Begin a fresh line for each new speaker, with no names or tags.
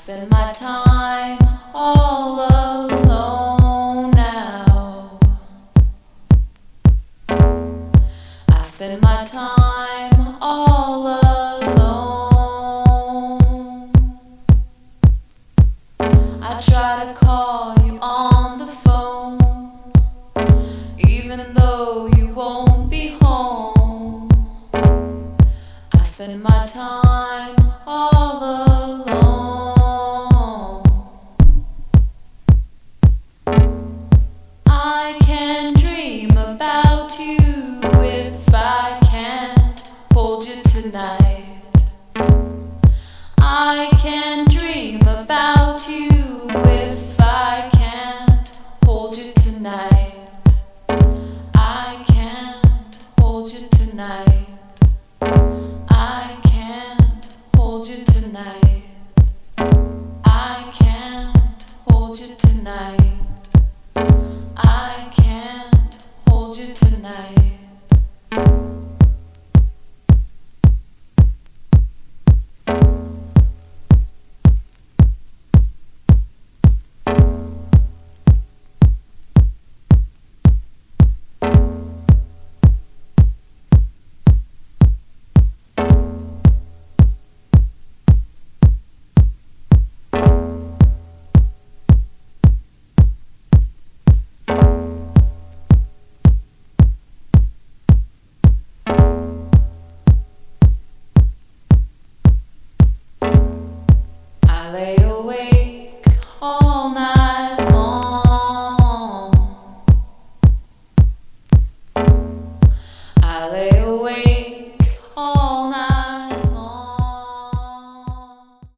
spend my time all alone now. I spend my time all alone. I try to call you on the phone, even though you won't be home. I spend my time all alone. I can dream about you if I can't hold you tonight. I can dream about you if I can't hold you tonight. I can't hold you tonight. I can't hold you tonight. I can't hold you tonight. I can't hold you tonight. I lay awake